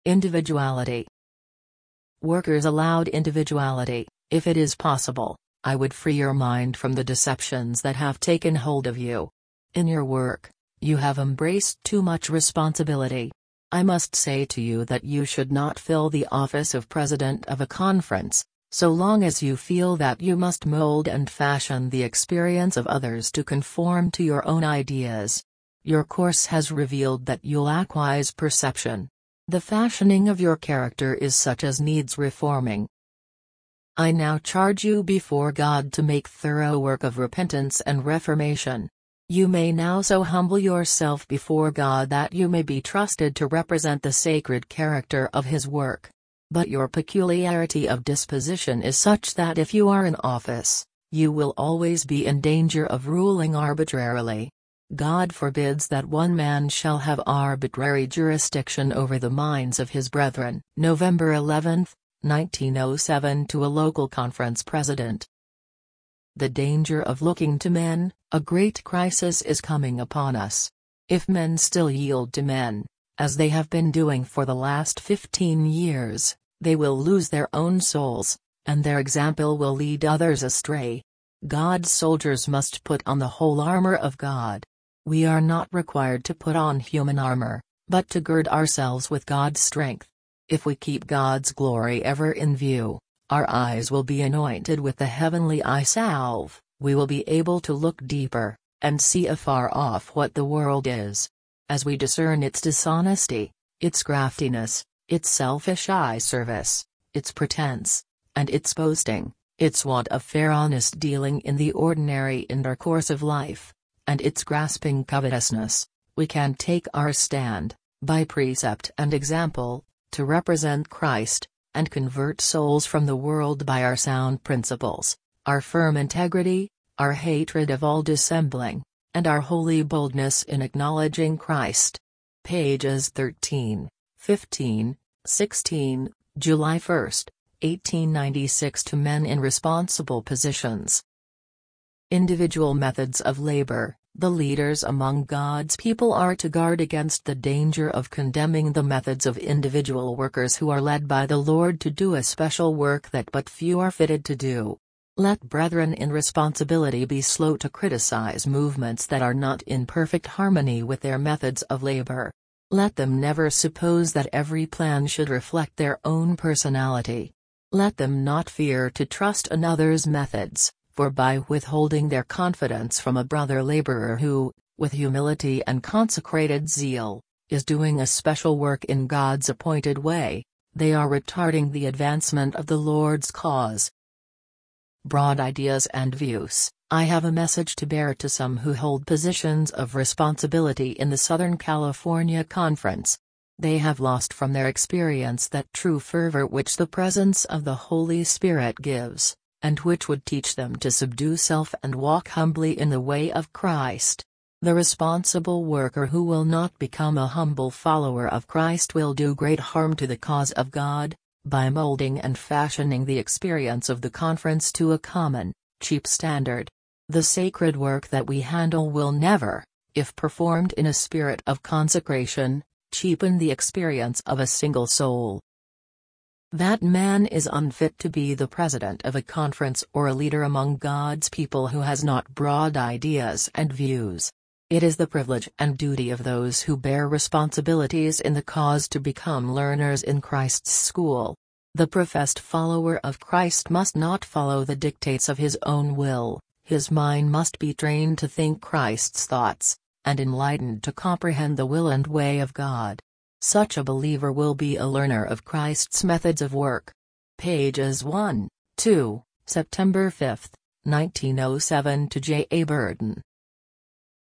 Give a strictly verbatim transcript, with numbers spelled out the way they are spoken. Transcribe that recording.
Individuality. Workers allowed individuality, if it is possible, I would free your mind from the deceptions that have taken hold of you. In your work, you have embraced too much responsibility. I must say to you that you should not fill the office of president of a conference, so long as you feel that you must mold and fashion the experience of others to conform to your own ideas. Your course has revealed that you lack wise perception. The fashioning of your character is such as needs reforming. I now charge you before God to make thorough work of repentance and reformation. You may now so humble yourself before God that you may be trusted to represent the sacred character of His work. But your peculiarity of disposition is such that if you are in office, you will always be in danger of ruling arbitrarily. God forbids that one man shall have arbitrary jurisdiction over the minds of his brethren. November eleventh, nineteen oh seven to a local conference president. The danger of looking to men, a great crisis is coming upon us. If men still yield to men, as they have been doing for the last fifteen years, they will lose their own souls, and their example will lead others astray. God's soldiers must put on the whole armor of God. We are not required to put on human armor, but to gird ourselves with God's strength. If we keep God's glory ever in view, our eyes will be anointed with the heavenly eye salve, we will be able to look deeper, and see afar off what the world is. As we discern its dishonesty, its craftiness, its selfish eye service, its pretense, and its boasting, its want of fair honest dealing in the ordinary intercourse of life, and its grasping covetousness, we can take our stand, by precept and example, to represent Christ, and convert souls from the world by our sound principles, our firm integrity, our hatred of all dissembling, and our holy boldness in acknowledging Christ. Pages thirteen, fifteen, sixteen, July first, eighteen ninety-six to men in responsible positions. Individual methods of labor. The leaders among God's people are to guard against the danger of condemning the methods of individual workers who are led by the Lord to do a special work that but few are fitted to do. Let brethren in responsibility be slow to criticize movements that are not in perfect harmony with their methods of labor. Let them never suppose that every plan should reflect their own personality. Let them not fear to trust another's methods, for by withholding their confidence from a brother laborer who, with humility and consecrated zeal, is doing a special work in God's appointed way, they are retarding the advancement of the Lord's cause. Broad ideas and views. I have a message to bear to some who hold positions of responsibility in the Southern California Conference. They have lost from their experience that true fervor which the presence of the Holy Spirit gives, and which would teach them to subdue self and walk humbly in the way of Christ. The responsible worker who will not become a humble follower of Christ will do great harm to the cause of God, by molding and fashioning the experience of the conference to a common, cheap standard. The sacred work that we handle will never, if performed in a spirit of consecration, cheapen the experience of a single soul. That man is unfit to be the president of a conference or a leader among God's people who has not broad ideas and views. It is the privilege and duty of those who bear responsibilities in the cause to become learners in Christ's school. The professed follower of Christ must not follow the dictates of his own will, his mind must be trained to think Christ's thoughts, and enlightened to comprehend the will and way of God. Such a believer will be a learner of Christ's methods of work. Pages one, two, September fifth, nineteen oh seven to J. A. Burden.